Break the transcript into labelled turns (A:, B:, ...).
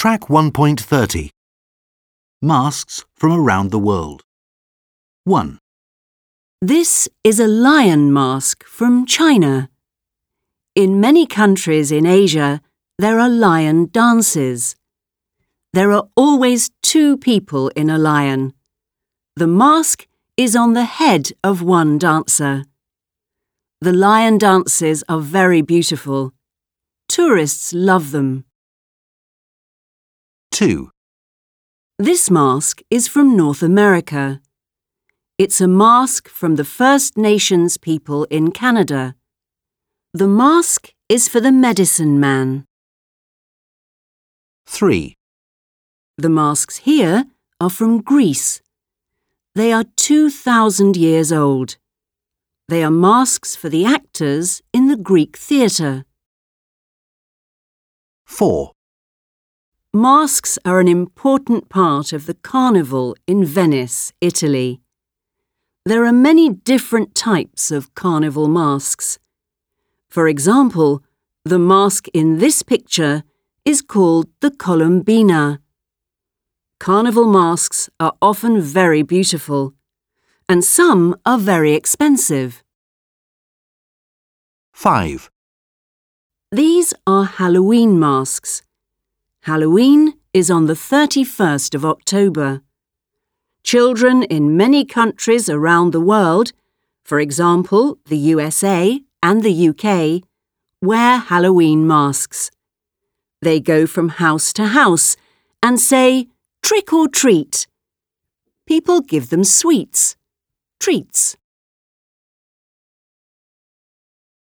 A: Track 1.30. Masks from around the world. 1.
B: This is a lion mask from China. In many countries in Asia, there are lion dances. There are always two people in a lion. The mask is on the head of one dancer. The lion dances are very beautiful. Tourists love them.
A: 2.
B: This mask is from North America. It's a mask from the First Nations people in Canada. The mask is for the medicine man.
A: 3.
B: The masks here are from Greece. They are 2,000 years old. They are masks for the actors in the Greek theatre.
A: 4.
B: Masks are an important part of the carnival in Venice, Italy. There are many different types of carnival masks. For example, the mask in this picture is called the Columbina. Carnival masks are often very beautiful, and some are very expensive.
A: 5.
B: These are Halloween masks. Halloween is on the 31st of October. Children in many countries around the world, for example, the USA and the UK, wear Halloween masks. They go from house to house and say, "Trick or treat." People give them sweets, treats.